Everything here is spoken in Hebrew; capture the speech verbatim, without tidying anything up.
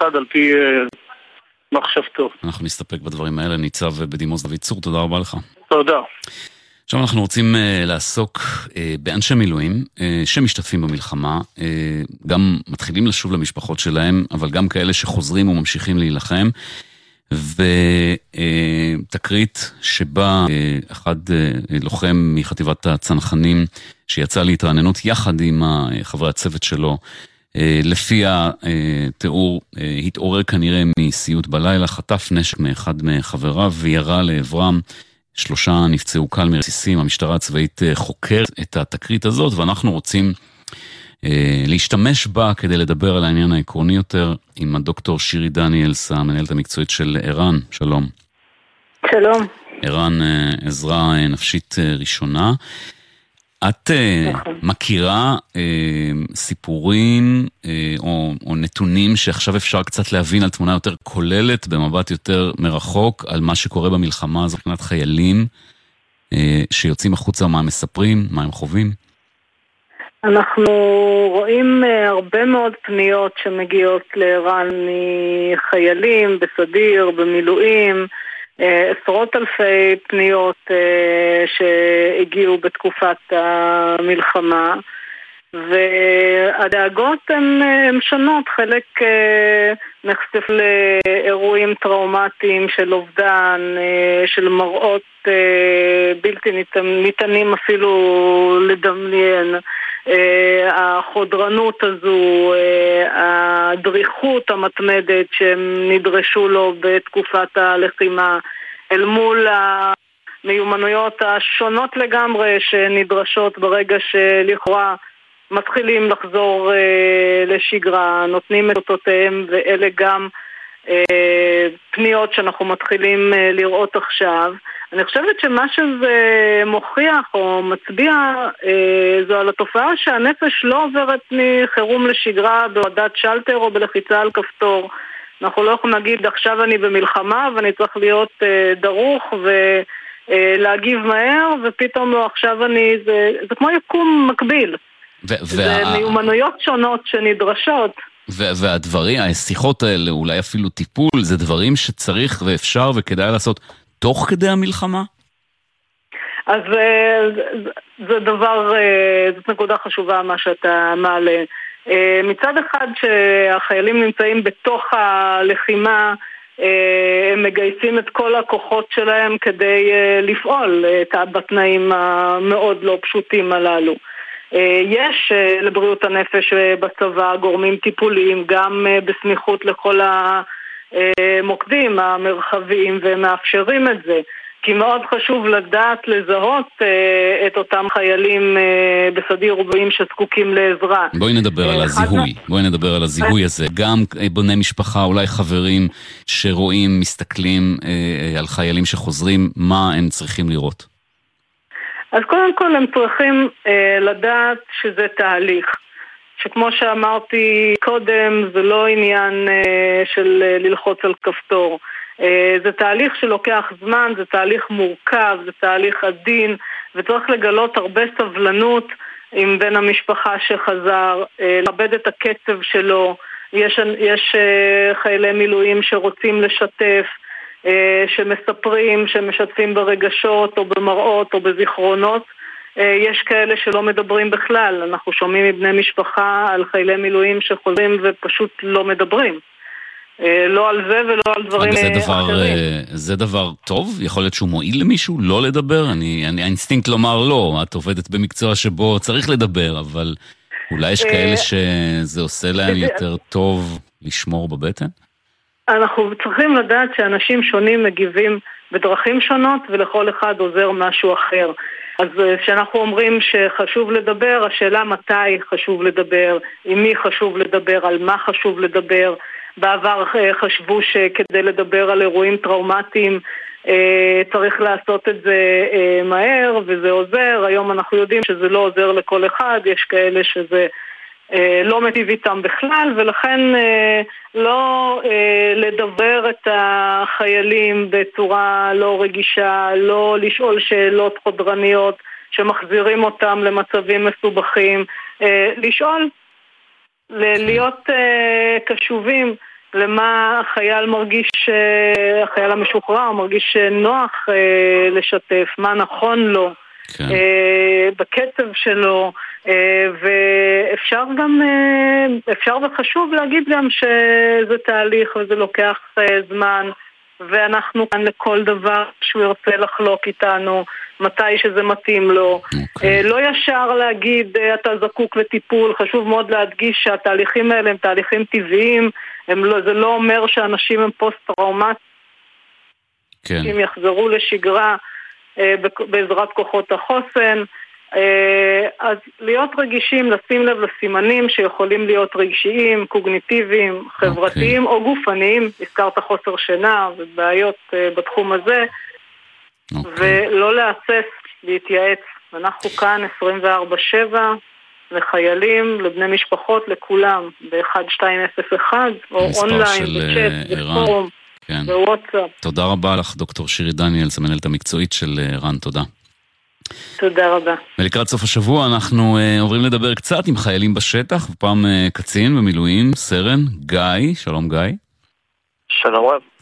אחד על פי מחשבתו. אנחנו נסתפק בדברים האלה. ניצב בדימוס דוד צור, תודה רבה לך. תודה. עכשיו אנחנו רוצים uh, לעסוק uh, באנשי מילואים uh, שמשתתפים במלחמה, uh, גם מתחילים לשוב למשפחות שלהם, אבל גם כאלה שחוזרים וממשיכים להילחם, ותקרית uh, שבה uh, אחד uh, לוחם מחטיבת הצנחנים שיצא להתרעננות יחד עם uh, חברי הצוות שלו, uh, לפי התיאור uh, התעורר כנראה מסיוט בלילה, חטף נשק מאחד מחבריו וירה לעברם, שלושה נפצעו קל מרסיסים. המשטרה הצבאית חוקרת את התקרית הזאת, ואנחנו רוצים אה, להשתמש בה כדי לדבר על העניין העקרוני יותר עם הדוקטור שירי דניאלס, המנהלת המקצועית של ער"ן. שלום. שלום. ער"ן, אה, עזרה אה, נפשית אה, ראשונה. את אה, מכירה אה, סיפורים אה, או, או נתונים שעכשיו אפשר קצת להבין על תמונה יותר כוללת, במבט יותר מרחוק, על מה שקורה במלחמה הזו, מבחינת חיילים אה, שיוצאים החוצה, מה הם מספרים, מה הם חווים? אנחנו רואים אה, הרבה מאוד פניות שמגיעות לער"ן מחיילים, בסדיר, במילואים, עשרות אלפי פניות שהגיעו בתקופת המלחמה, והדאגות הן, הן שונות. חלק נחשף לאירועים טראומטיים של אובדן, של מראות בלתי ניתנים אפילו לדמיין, החודרנות הזו, הדריכות המתמדת שהם נדרשו לו בתקופת הלחימה, אל מול המיומנויות השונות לגמרי שנדרשות ברגע שלכאורה מתחילים לחזור לשגרה, נותנים את אותותיהם, ואלה גם פניות שאנחנו מתחילים לראות עכשיו. אני חושבת שמה שזה מוכיח או מצביע זו על התופעה שהנפש לא עוברת מחירום לשגרה בהורדת שלטר או בלחיצה על כפתור. אנחנו לא יכולים להגיד עכשיו אני במלחמה ואני צריך להיות דרוך ולהגיב מהר, ופתאום לא, עכשיו אני, זה, זה כמו יקום מקביל. ו- זה וה... מיומנויות שונות שנדרשות. ו- והדברים, השיחות האלה, אולי אפילו טיפול, זה דברים שצריך ואפשר וכדאי לעשות תוך כדי המלחמה? אז זה דבר, זאת נקודה חשובה מה שאתה מעלה. מצד אחד שהחיילים נמצאים בתוך הלחימה, הם מגייסים את כל הכוחות שלהם כדי לפעול בתנאים המאוד לא פשוטים הללו. יש לבריאות הנפש בצבא גורמים טיפוליים גם בסמיכות לכל המוקדים המרחביים, והם מאפשרים את זה, כי מאוד חשוב לדעת לזהות את אותם חיילים בסדיר ובאים שזקוקים לעזרה. בואי נדבר על הזיהוי, בואי נדבר על הזיהוי הזה. גם בני משפחה, אולי חברים שרואים, מסתכלים על חיילים שחוזרים, מה הם צריכים לראות? אז קודם כל הם צריכים לדעת שזה תהליך, שכמו שאמרתי קודם, זה לא עניין של ללחוץ על כפתור. זה תהליך שלוקח זמן, זה תהליך מורכב, זה תהליך עדין, וצריך לגלות הרבה סבלנות עם בן המשפחה שחזר, לאבד את הקצב שלו. יש, יש חיילי מילואים שרוצים לשתף, שמספרים, שמשתפים ברגשות או במראות או בזיכרונות. יש כאלה שלא מדברים בכלל. אנחנו שומעים מבני משפחה על חיילי מילואים שחוזרים ופשוט לא מדברים. לא על זה ולא על דברים זה דבר, אחרים. זה דבר טוב? יכול להיות שהוא מועיל למישהו לא לדבר? אני, אני, האינסטינקט לומר לא. את עובדת במקצוע שבו צריך לדבר, אבל אולי יש כאלה שזה עושה להם יותר טוב לשמור בבטן? אנחנו צריכים לדעת שאנשים שונים מגיבים בדרכים שונות, ולכל אחד עוזר משהו אחר. אז כשאנחנו אומרים שחשוב לדבר, השאלה מתי חשוב לדבר, עם מי חשוב לדבר, על מה חשוב לדבר. בעבר חשבו שכדי לדבר על אירועים טראומטיים צריך לעשות את זה מהר, וזה עוזר. היום אנחנו יודעים שזה לא עוזר לכל אחד, יש כאלה שזה לא מטיב איתם בכלל, ולכן לא לדבר את החיילים בצורה לא רגישה, לא לשאול שאלות חודרניות שמחזירים אותם למצבים מסובכים, לשאול, להיות קשובים למה החייל מרגיש, החייל המשוחרר מרגיש נוח לשתף, מה נכון לו, כן. בקצב שלו, ואפשר גם, אפשר וחשוב להגיד גם שזה תהליך וזה לוקח זמן, ואנחנו כאן לכל דבר שהוא ירצה לחלוק איתנו, מתי שזה מתאים לו. Okay. לא ישר להגיד, אתה זקוק לטיפול, חשוב מאוד להדגיש שהתהליכים האלה הם תהליכים טבעיים, הם לא, זה לא אומר שאנשים הם פוסט-טראומטיים, כן. הם יחזרו לשגרה בעזרת כוחות החוסן, אז להיות רגישים, לשים לב לסימנים שיכולים להיות רגשיים, קוגניטיביים, חברתיים okay. או גופניים, הזכרת חוסר שינה ובעיות בתחום הזה, okay. ולא להסס, להתייעץ. אנחנו כאן עשרים וארבע שבע לחיילים, לבני משפחות, לכולם, ב-אחת שתיים אפס אחת, או אונליין, בצ'אט, בפורום, כן. בוואטסאפ. תודה רבה לך, דוקטור שירי דניאל, המנהלת המקצועית של ער"ן, תודה. תודה רבה. ולקראת סוף השבוע אנחנו uh, עוברים לדבר קצת עם חיילים בשטח, ופעם uh, קצין במילואים, סרן, גיא, שלום גיא. שלום רב.